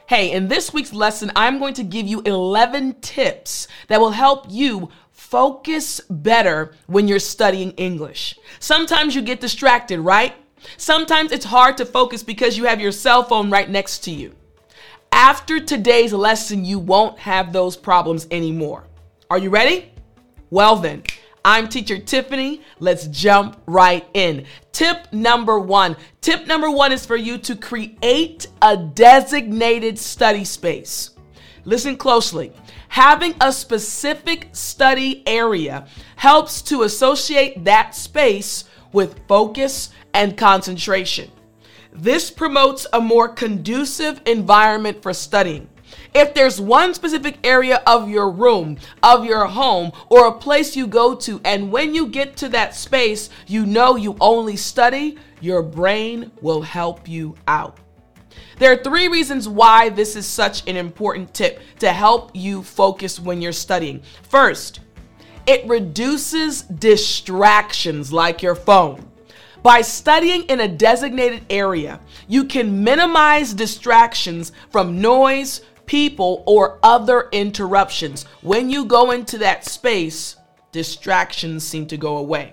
Hey, in this week's lesson, I'm going to give you 11 tips that will help you focus better when you're studying English. Sometimes you get distracted, right? Sometimes it's hard to focus because you have your cell phone right next to you. After today's lesson, you won't have those problems anymore. Are you ready? Well then, I'm Teacher Tiffany. Let's jump right in. Tip number one. Tip number one is for you to create a designated study space. Listen closely. Having a specific study area helps to associate that space with focus and concentration. This promotes a more conducive environment for studying. If there's one specific area of your room, of your home, or a place you go to, and when you get to that space, you know you only study, your brain will help you out. There are 3 reasons why this is such an important tip to help you focus when you're studying. First, it reduces distractions like your phone. By studying in a designated area, you can minimize distractions from noise, people, or other interruptions. When you go into that space, distractions seem to go away.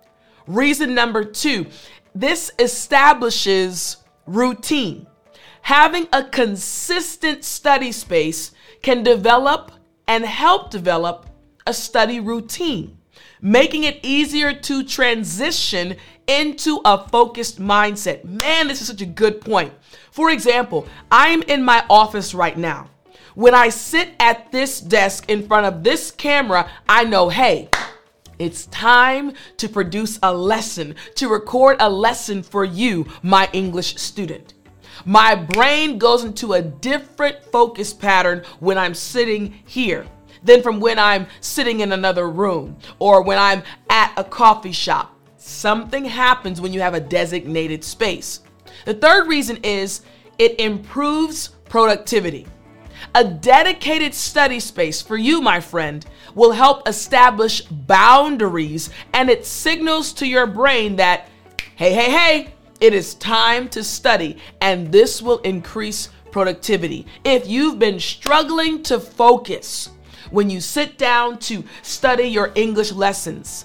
Reason number 2, this establishes routine. Having a consistent study space can develop and help develop a study routine, making it easier to transition into a focused mindset. Man, this is such a good point. For example, I'm in my office right now. When I sit at this desk in front of this camera, I know, hey, it's time to produce a lesson, to record a lesson for you, my English student. My brain goes into a different focus pattern when I'm sitting here than from when I'm sitting in another room or when I'm at a coffee shop. Something happens when you have a designated space. The third reason is it improves productivity. A dedicated study space for you, my friend, will help establish boundaries, and it signals to your brain that, hey, it is time to study, and this will increase productivity. If you've been struggling to focus when you sit down to study your English lessons,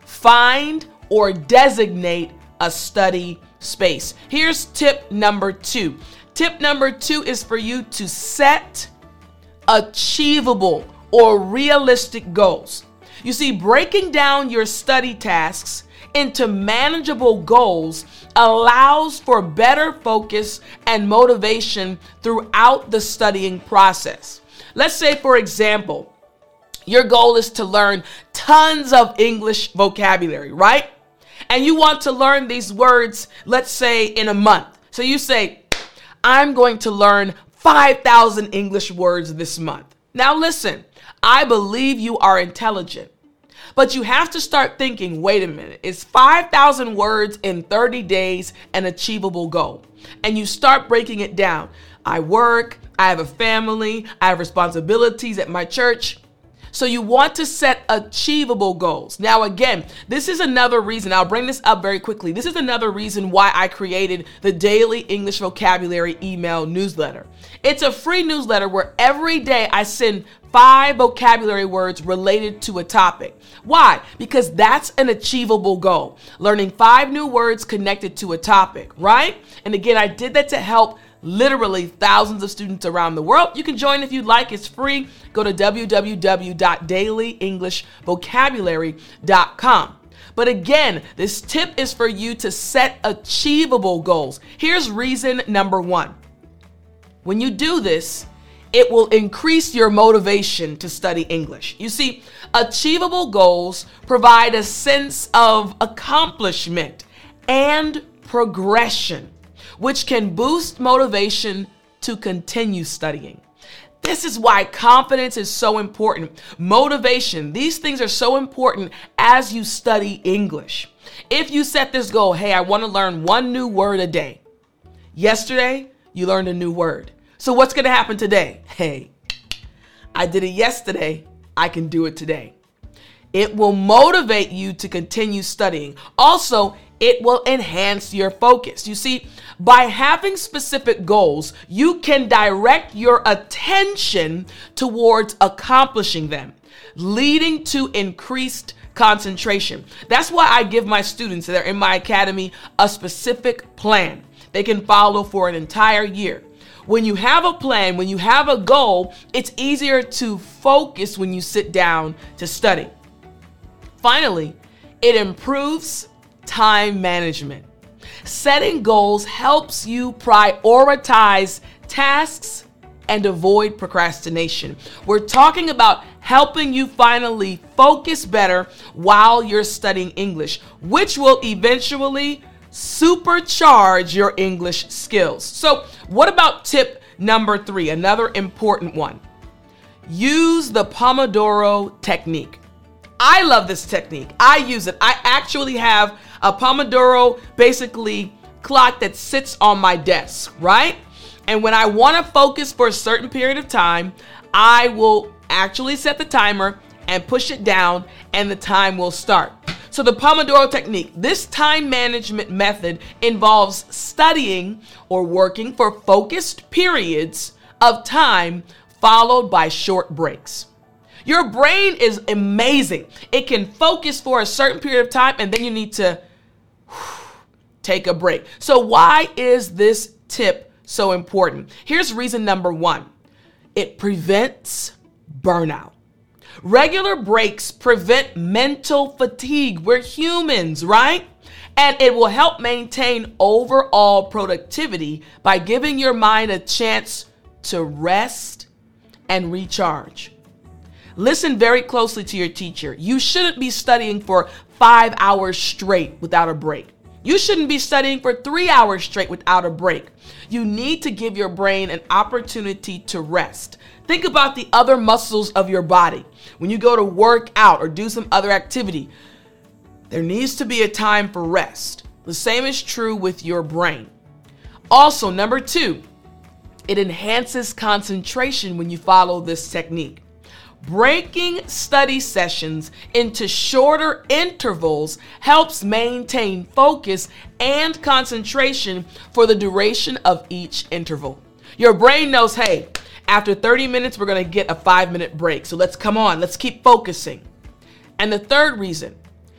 find or designate a study space. Here's tip number 2. Tip number 2 is for you to set achievable or realistic goals. You see, breaking down your study tasks into manageable goals allows for better focus and motivation throughout the studying process. Let's say, for example, your goal is to learn tons of English vocabulary, right? And you want to learn these words, let's say, in a month. So you say, I'm going to learn 5,000 English words this month. Now listen, I believe you are intelligent, but you have to start thinking, wait a minute, is 5,000 words in 30 days an achievable goal? And you start breaking it down. I work, I have a family, I have responsibilities at my church. So you want to set achievable goals. Now, again, this is another reason, I'll bring this up very quickly. This is another reason why I created the Daily English Vocabulary email newsletter. It's a free newsletter where every day I send 5 vocabulary words related to a topic. Why? Because that's an achievable goal. Learning 5 new words connected to a topic, right? And again, I did that to help literally thousands of students around the world. You can join if you'd like. It's free. Go to www.dailyenglishvocabulary.com. But again, this tip is for you to set achievable goals. Here's reason number 1. When you do this, it will increase your motivation to study English. You see, achievable goals provide a sense of accomplishment and progression, which can boost motivation to continue studying. This is why confidence is so important. Motivation, these things are so important as you study English. If you set this goal, hey, I want to learn 1 new word a day. Yesterday, you learned a new word. So what's going to happen today? Hey, I did it yesterday. I can do it today. It will motivate you to continue studying. Also, it will enhance your focus. You see, By having specific goals, you can direct your attention towards accomplishing them, leading to increased concentration. That's why I give my students that are in my academy a specific plan they can follow for an entire year. When you have a plan, when you have a goal, it's easier to focus when you sit down to study. Finally, it improves time management. Setting goals helps you prioritize tasks and avoid procrastination. We're talking about helping you finally focus better while you're studying English, which will eventually supercharge your English skills. So, what about tip number 3? Another important one. Use the Pomodoro technique. I love this technique. I use it. I actually have a Pomodoro basically clock that sits on my desk, right? And when I want to focus for a certain period of time, I will actually set the timer and push it down, and the time will start. So the Pomodoro technique, this time management method involves studying or working for focused periods of time followed by short breaks. Your brain is amazing. It can focus for a certain period of time, and then you need to take a break. So why is this tip so important? Here's reason number 1. It prevents burnout. Regular breaks prevent mental fatigue. We're humans, right? And it will help maintain overall productivity by giving your mind a chance to rest and recharge. Listen very closely to your teacher. You shouldn't be studying for 5 hours straight without a break. You shouldn't be studying for 3 hours straight without a break. You need to give your brain an opportunity to rest. Think about the other muscles of your body. When you go to work out or do some other activity, there needs to be a time for rest. The same is true with your brain. Also, number 2, it enhances concentration when you follow this technique. Breaking study sessions into shorter intervals helps maintain focus and concentration for the duration of each interval. Your brain knows, hey, after 30 minutes, we're going to get a 5-minute break. So let's keep focusing. And the third reason,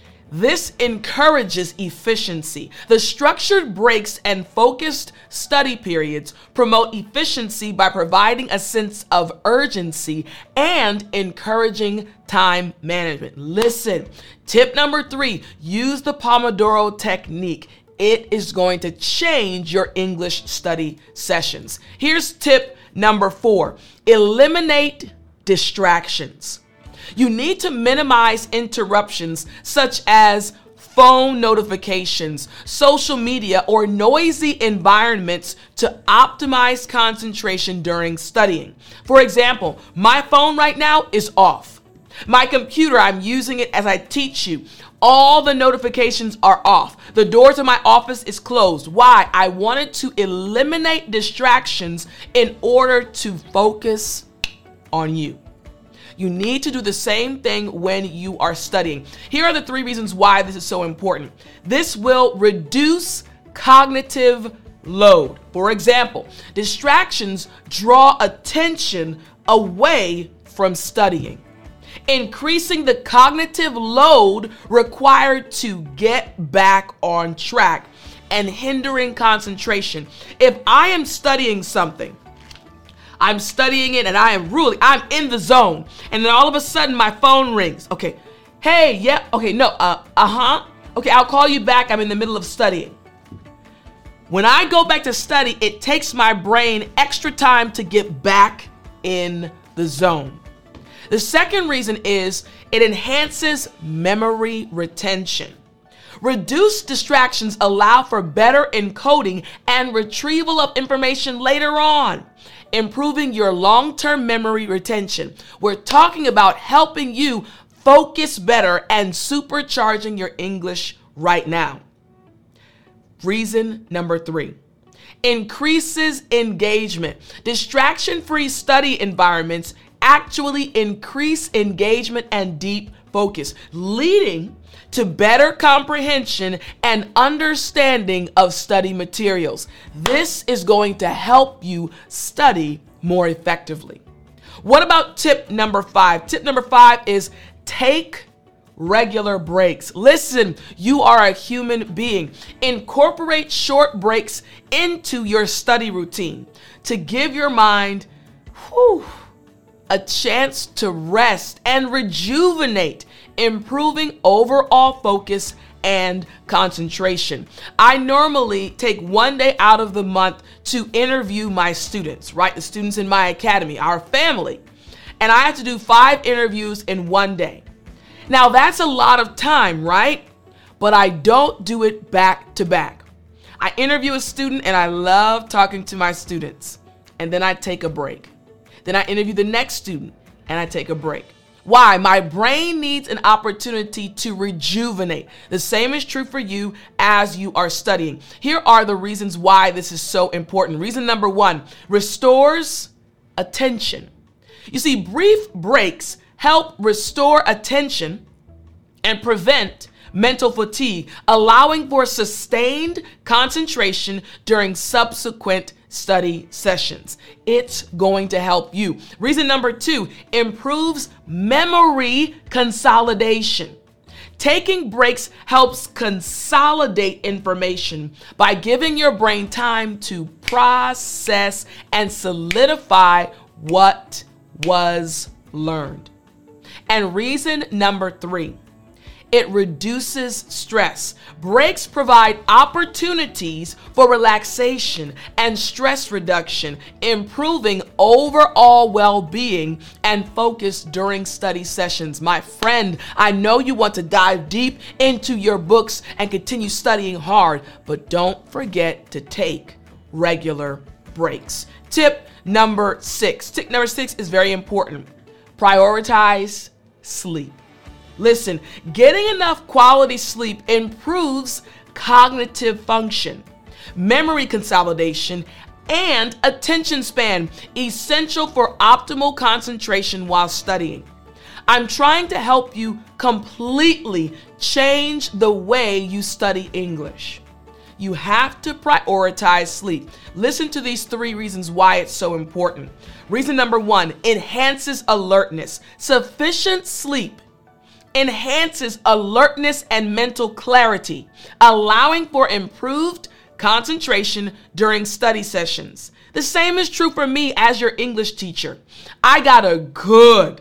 this encourages efficiency. The structured breaks and focused study periods promote efficiency by providing a sense of urgency and encouraging time management. Listen, tip number 3, use the Pomodoro technique. It is going to change your English study sessions. Here's tip number 4, eliminate distractions. You need to minimize interruptions such as phone notifications, social media, or noisy environments to optimize concentration during studying. For example, my phone right now is off. My computer, I'm using it as I teach you. All the notifications are off. The door to my office is closed. Why? I wanted to eliminate distractions in order to focus on you. You need to do the same thing when you are studying. Here are the 3 reasons why this is so important. This will reduce cognitive load. For example, distractions draw attention away from studying, increasing the cognitive load required to get back on track and hindering concentration. If I am studying something, I'm studying it and I'm in the zone. And then all of a sudden my phone rings. Okay. Hey, yeah. Okay, no. Okay, I'll call you back. I'm in the middle of studying. When I go back to study, it takes my brain extra time to get back in the zone. The second reason is it enhances memory retention. Reduced distractions allow for better encoding and retrieval of information later on, improving your long-term memory retention. We're talking about helping you focus better and supercharging your English right now. Reason number 3, increases engagement. Distraction-free study environments actually increase engagement and deep focus, leading to better comprehension and understanding of study materials. This is going to help you study more effectively. What about tip number 5? Tip number 5 is take regular breaks. Listen, you are a human being. Incorporate short breaks into your study routine to give your mind a chance to rest and rejuvenate, improving overall focus and concentration. I normally take one day out of the month to interview my students, right? The students in my academy, our family. And I have to do 5 interviews in one day. Now that's a lot of time, right? But I don't do it back to back. I interview a student and I love talking to my students. And then I take a break. Then I interview the next student and I take a break. Why? My brain needs an opportunity to rejuvenate. The same is true for you as you are studying. Here are the reasons why this is so important. Reason number 1, restores attention. You see, brief breaks help restore attention and prevent mental fatigue, allowing for sustained concentration during subsequent study sessions. It's going to help you. Reason number 2, improves memory consolidation. Taking breaks helps consolidate information by giving your brain time to process and solidify what was learned. And reason number 3, it reduces stress. Breaks provide opportunities for relaxation and stress reduction, improving overall well-being and focus during study sessions. My friend, I know you want to dive deep into your books and continue studying hard, but don't forget to take regular breaks. Tip number 6. Tip number 6 is very important. Prioritize sleep. Listen, getting enough quality sleep improves cognitive function, memory consolidation, and attention span, essential for optimal concentration while studying. I'm trying to help you completely change the way you study English. You have to prioritize sleep. Listen to these 3 reasons why it's so important. Reason number 1, enhances alertness. Sufficient sleep enhances alertness and mental clarity, allowing for improved concentration during study sessions. The same is true for me as your English teacher. I got a good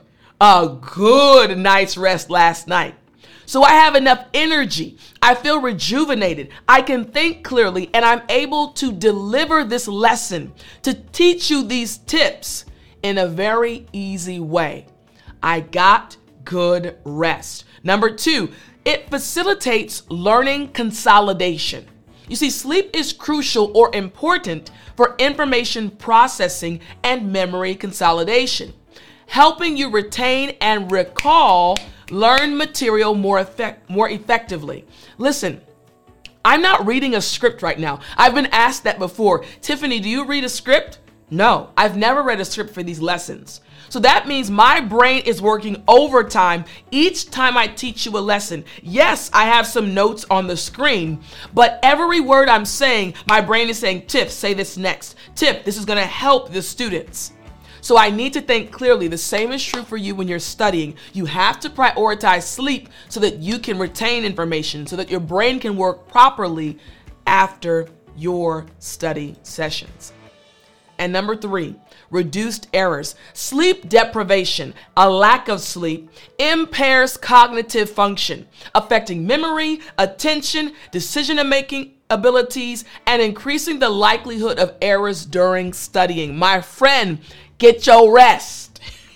night's rest last night. So I have enough energy. I feel rejuvenated. I can think clearly, and I'm able to deliver this lesson to teach you these tips in a very easy way. I got good rest. Number 2, it facilitates learning consolidation. You see, sleep is crucial or important for information processing and memory consolidation, helping you retain and recall learned material more effectively. Listen, I'm not reading a script right now. I've been asked that before. Tiffany, do you read a script? No, I've never read a script for these lessons. So that means my brain is working overtime each time I teach you a lesson. Yes, I have some notes on the screen, but every word I'm saying, my brain is saying, Tiff, say this next. Tiff, this is going to help the students. So I need to think clearly. The same is true for you when you're studying. You have to prioritize sleep so that you can retain information, so that your brain can work properly after your study sessions. And number 3, reduced errors. Sleep deprivation, a lack of sleep, impairs cognitive function, affecting memory, attention, decision-making abilities, and increasing the likelihood of errors during studying. My friend, get your rest.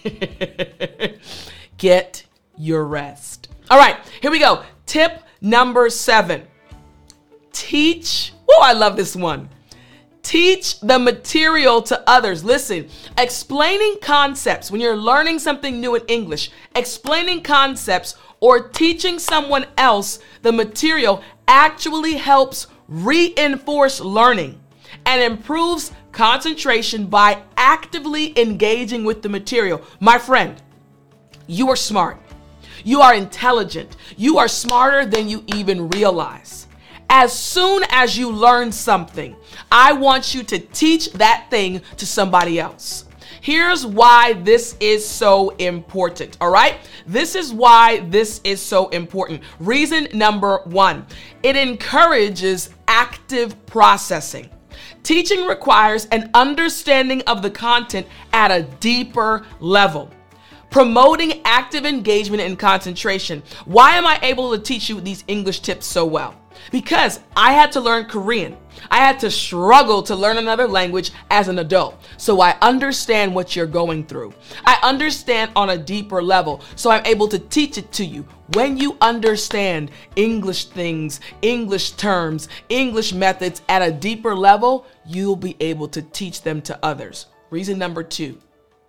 Get your rest. All right, here we go. Tip number 7. Teach. Oh, I love this one. Teach the material to others. Listen, explaining concepts when you're learning something new in English, explaining concepts or teaching someone else the material actually helps reinforce learning and improves concentration by actively engaging with the material. My friend, you are smart. You are intelligent. You are smarter than you even realize. As soon as you learn something, I want you to teach that thing to somebody else. Here's why this is so important, all right? This is why this is so important. Reason number 1, it encourages active processing. Teaching requires an understanding of the content at a deeper level. Promoting active engagement and concentration. Why am I able to teach you these English tips so well? Because I had to learn Korean. I had to struggle to learn another language as an adult. So I understand what you're going through. I understand on a deeper level. So I'm able to teach it to you. When you understand English things, English terms, English methods at a deeper level, you'll be able to teach them to others. Reason number 2,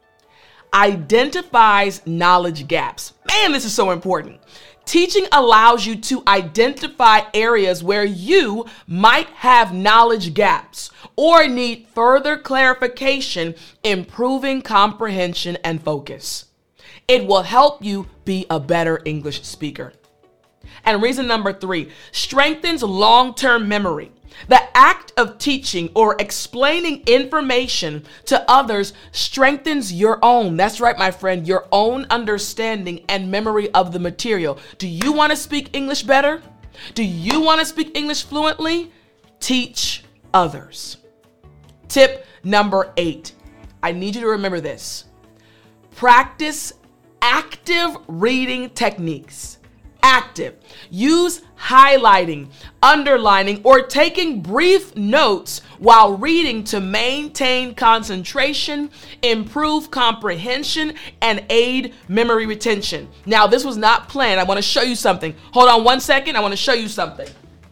identifies knowledge gaps. Man, this is so important. Teaching allows you to identify areas where you might have knowledge gaps or need further clarification, improving comprehension and focus. It will help you be a better English speaker. And reason number 3, strengthens long-term memory. The act of teaching or explaining information to others strengthens your own, that's right, my friend, your own understanding and memory of the material. Do you want to speak English better? Do you want to speak English fluently? Teach others. Tip number 8. I need you to remember this. Practice active reading techniques. Active. Use highlighting, underlining, or taking brief notes while reading to maintain concentration, improve comprehension, and aid memory retention. Now, this was not planned. I want to show you something. Hold on one second. I want to show you something.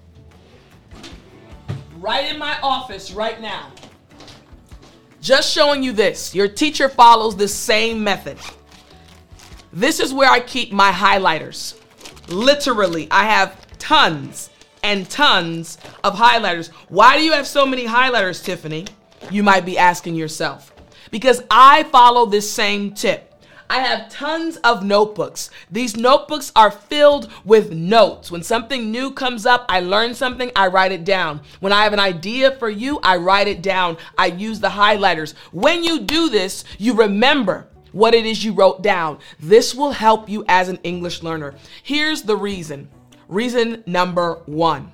Right in my office right now. Just showing you this. Your teacher follows the same method. This is where I keep my highlighters. Literally, I have tons and tons of highlighters. Why do you have so many highlighters, Tiffany? You might be asking yourself. Because I follow this same tip. I have tons of notebooks. These notebooks are filled with notes. When something new comes up, I learn something, I write it down. When I have an idea for you, I write it down. I use the highlighters. When you do this, you remember what it is you wrote down. This will help you as an English learner. Here's the reason. Reason number 1,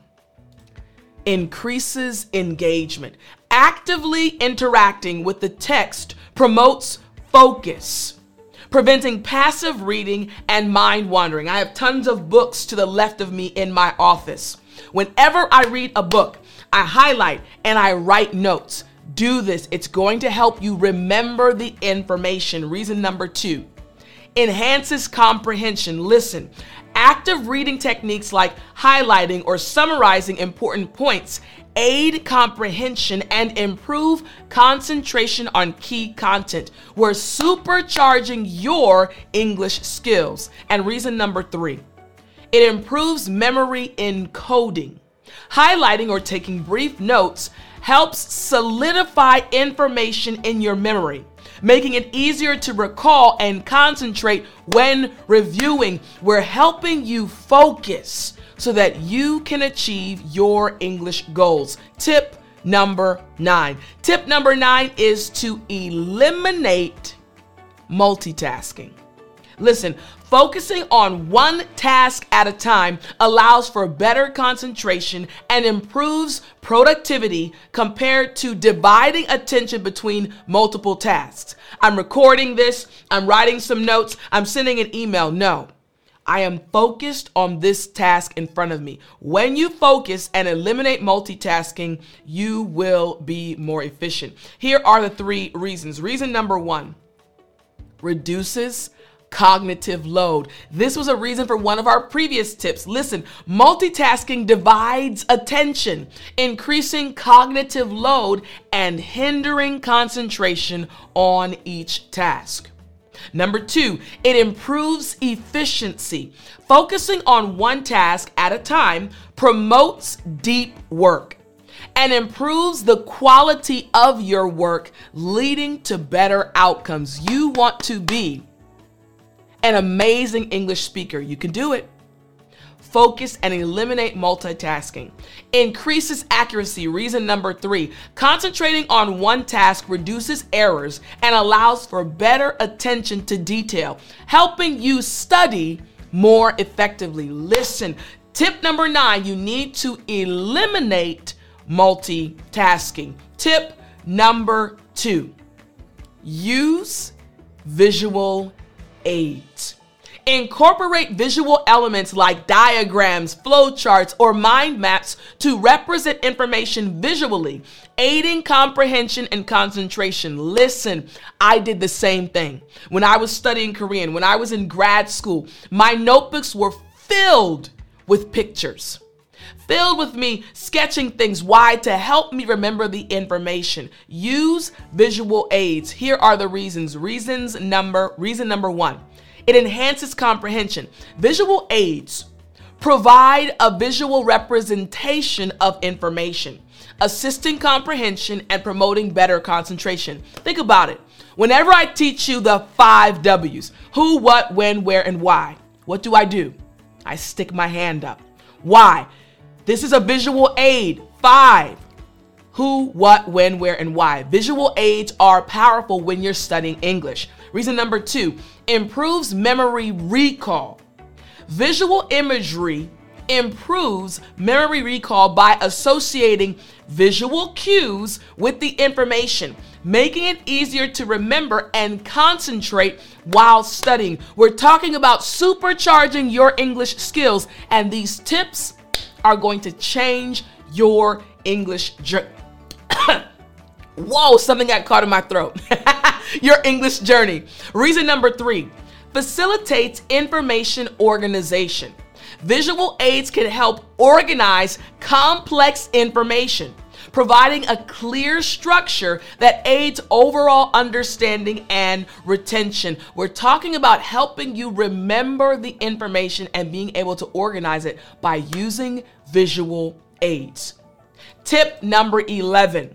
increases engagement. Actively interacting with the text promotes focus, preventing passive reading and mind wandering. I have tons of books to the left of me in my office. Whenever I read a book, I highlight and I write notes. Do this. It's going to help you remember the information. Reason number 2, enhances comprehension. Listen, active reading techniques like highlighting or summarizing important points aid comprehension and improve concentration on key content. We're supercharging your English skills. And reason number 3, it improves memory encoding. Highlighting or taking brief notes helps solidify information in your memory, making it easier to recall and concentrate when reviewing. We're helping you focus so that you can achieve your English goals. Tip number 9. Tip number 9 is to eliminate multitasking. Listen, focusing on one task at a time allows for better concentration and improves productivity compared to dividing attention between multiple tasks. I'm recording this, I'm writing some notes, I'm sending an email. No, I am focused on this task in front of me. When you focus and eliminate multitasking, you will be more efficient. Here are the 3 reasons. Reason number 1, reduces cognitive load. This was a reason for one of our previous tips. Listen, multitasking divides attention, increasing cognitive load and hindering concentration on each task. Number 2, it improves efficiency. Focusing on one task at a time promotes deep work and improves the quality of your work, leading to better outcomes. You want to be an amazing English speaker. You can do it. Focus and eliminate multitasking. Increases accuracy. Reason number 3, concentrating on one task reduces errors and allows for better attention to detail, helping you study more effectively. Listen, tip number 9, you need to eliminate multitasking. Tip number 2, use visual aids. Incorporate visual elements like diagrams, flowcharts, or mind maps to represent information visually, aiding comprehension and concentration. Listen, I did the same thing. When I was studying Korean, when I was in grad school, my notebooks were filled with pictures, filled with me sketching things. Why? To help me remember the information. Use visual aids. Here are the reasons. Reason number 1. It enhances comprehension. Visual aids provide a visual representation of information, assisting comprehension and promoting better concentration. Think about it. Whenever I teach you the 5 W's, who, what, when, where, and why, what do? I stick my hand up. Why? This is a visual aid. 5. Who, what, when, where, and why. Visual aids are powerful when you're studying English. Reason number 2, improves memory recall. Visual imagery improves memory recall by associating visual cues with the information, making it easier to remember and concentrate while studying. We're talking about supercharging your English skills, and these tips are going to change your English journey. Whoa, something got caught in my throat. Your English journey. Reason number 3, facilitates information organization. Visual aids can help organize complex information, providing a clear structure that aids overall understanding and retention. We're talking about helping you remember the information and being able to organize it by using visual aids. Tip number 11,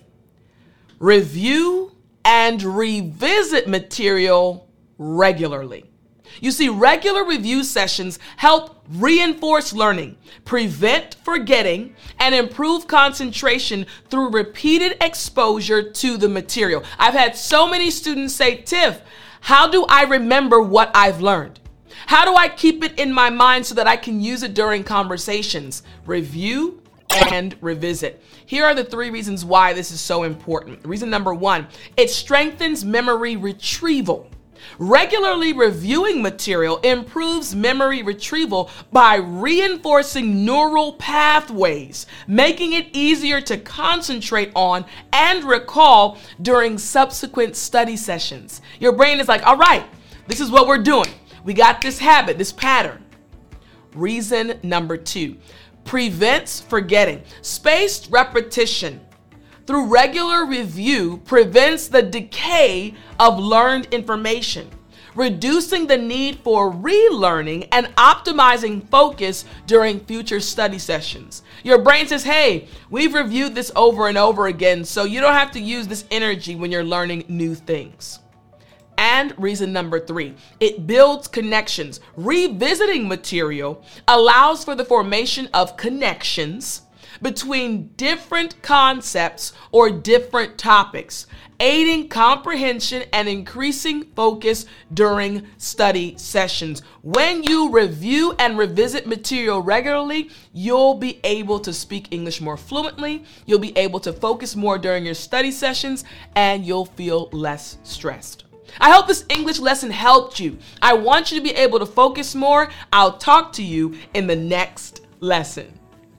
review and revisit material regularly. You see, regular review sessions help reinforce learning, prevent forgetting, and improve concentration through repeated exposure to the material. I've had so many students say, Tiff, how do I remember what I've learned? How do I keep it in my mind so that I can use it during conversations? Review and revisit. Here are the 3 reasons why this is so important. Reason number 1, it strengthens memory retrieval. Regularly reviewing material improves memory retrieval by reinforcing neural pathways, making it easier to concentrate on and recall during subsequent study sessions. Your brain is like, all right, this is what we're doing. We got this habit, this pattern. Reason number 2, prevents forgetting. Spaced repetition through regular review prevents the decay of learned information, reducing the need for relearning and optimizing focus during future study sessions. Your brain says, hey, we've reviewed this over and over again, so you don't have to use this energy when you're learning new things. And reason number 3, it builds connections. Revisiting material allows for the formation of connections between different concepts or different topics, aiding comprehension and increasing focus during study sessions. When you review and revisit material regularly, you'll be able to speak English more fluently, you'll be able to focus more during your study sessions, and you'll feel less stressed. I hope this English lesson helped you. I want you to be able to focus more. I'll talk to you in the next lesson.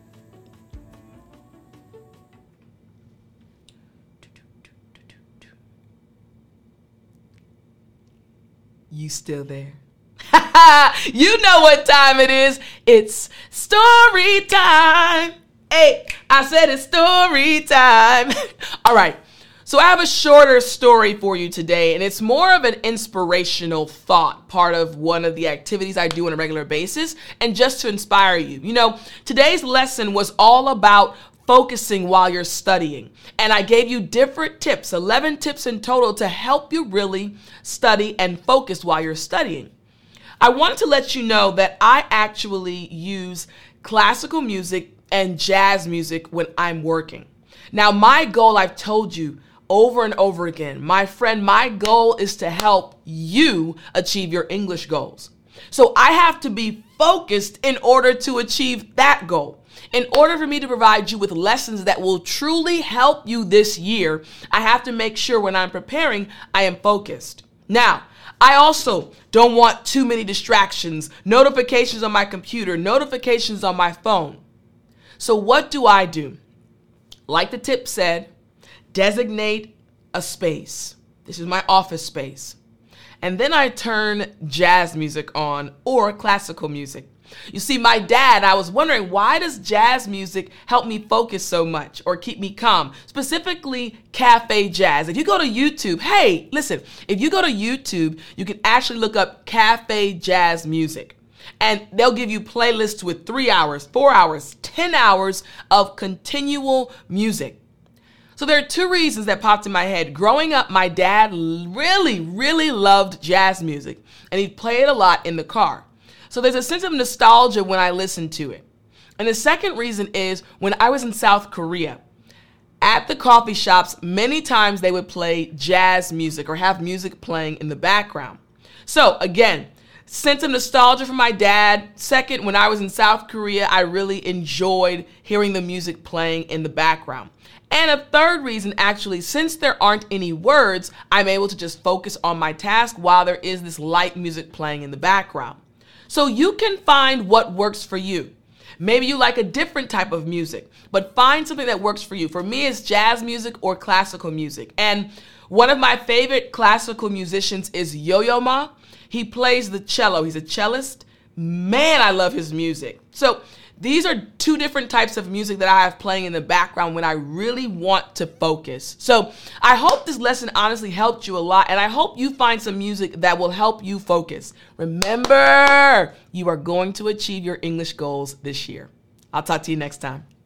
You still there? You know what time it is. It's story time. Hey, I said it's story time. All right. So I have a shorter story for you today, and it's more of an inspirational thought, part of one of the activities I do on a regular basis, and just to inspire you. You know, today's lesson was all about focusing while you're studying, and I gave you different tips, 11 tips in total, to help you really study and focus while you're studying. I wanted to let you know that I actually use classical music and jazz music when I'm working. Now, my goal, I've told you over and over again, my friend, my goal is to help you achieve your English goals. So I have to be focused in order to achieve that goal. In order for me to provide you with lessons that will truly help you this year, I have to make sure when I'm preparing, I am focused. Now, I also don't want too many distractions, notifications on my computer, notifications on my phone. So what do? Like the tip said, designate a space. This is my office space. And then I turn jazz music on or classical music. You see, my dad, I was wondering, why does jazz music help me focus so much or keep me calm? Specifically, cafe jazz. If you go to YouTube, hey, listen, if you go to YouTube, you can actually look up cafe jazz music. And they'll give you playlists with 3 hours, 4 hours, 10 hours of continual music. So there are two reasons that popped in my head. Growing up, my dad really loved jazz music, and he'd play it a lot in the car. So there's a sense of nostalgia when I listen to it. And the second reason is when I was in South Korea, at the coffee shops, many times they would play jazz music or have music playing in the background. So again, sense of nostalgia for my dad. Second, when I was in South Korea, I really enjoyed hearing the music playing in the background. And a third reason, actually, since there aren't any words, I'm able to just focus on my task while there is this light music playing in the background. So you can find what works for you. Maybe you like a different type of music, but find something that works for you. For me, it's jazz music or classical music. And one of my favorite classical musicians is Yo-Yo Ma. He plays the cello. He's a cellist. Man, I love his music. So these are two different types of music that I have playing in the background when I really want to focus. So I hope this lesson honestly helped you a lot, and I hope you find some music that will help you focus. Remember, you are going to achieve your English goals this year. I'll talk to you next time.